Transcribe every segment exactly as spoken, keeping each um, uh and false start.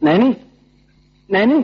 नैनी, नैनी।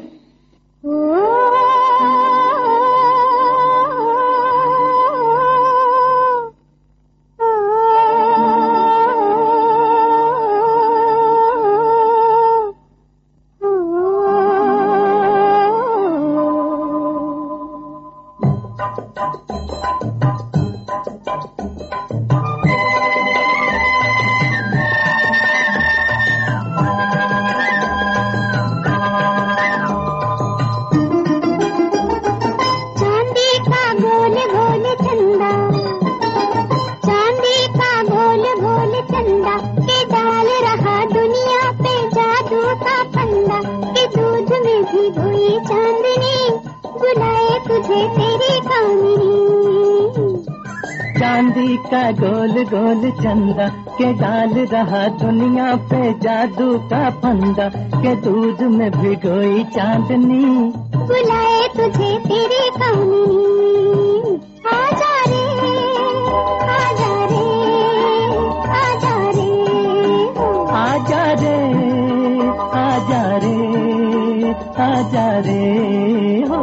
चांदी का गोल गोल चंदा के डाल रहा दुनिया पे जादू का फंदा के दूध में भिगोई चांदनी बुलाए तुझे तेरी कहानी। आजा रे आजा रे आजा रे आजा रे आजा रे आजा रे हो।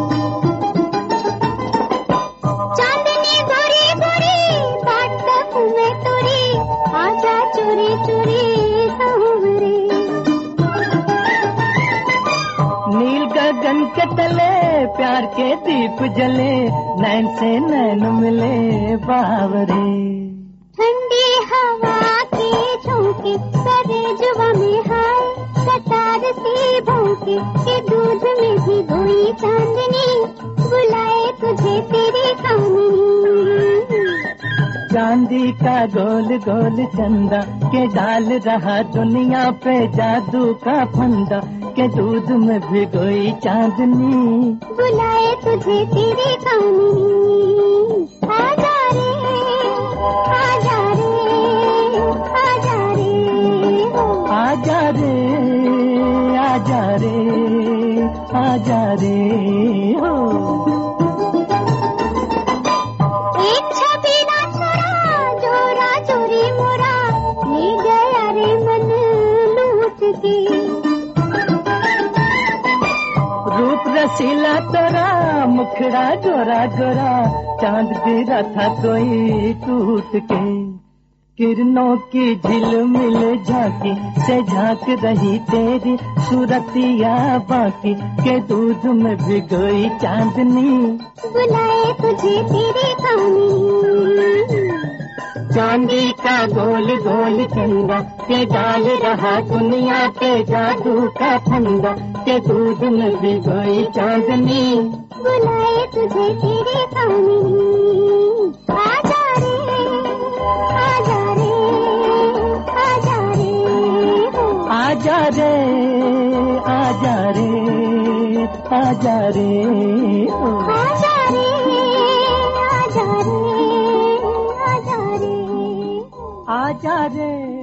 नील गगन के तले प्यार के दीप जले नैन से नैन मिले बावरे। ठंडी हवा के झोंके करे जुआ में हाय कतार सी भौंके के दूध में भिगोई चांदनी बुलाए तुझे तेरी कहानी। चांदी का गोल गोल चंदा के डाल रहा दुनिया पे जादू का फंदा के दूध में भिगोई चांदनी बुलाए तुझे तेरी कहानी। आजा रे आजा रे आजा रे आजा रे आजा रे आजा रे हो। रसीला तेरा मुखड़ा गोरा गोरा चांद गिरा था कोई टूट के किरणों की झिलमिल झांकी से झांक रही तेरी सूरतिया बाकी के दूध में भिगोई चांदनी बुलाए तुझे तेरी कहानी। चांदी का गोल गोल चंदा के डाल रहा दुनिया पे जादू का फंदा के दूध में भिगोई चांदनी बुलाए तुझे तेरी कहानी। आजा रे आजा रे आजा रे आजा रे आजा रे आजा रे आजा रे आजा रे आजा रे।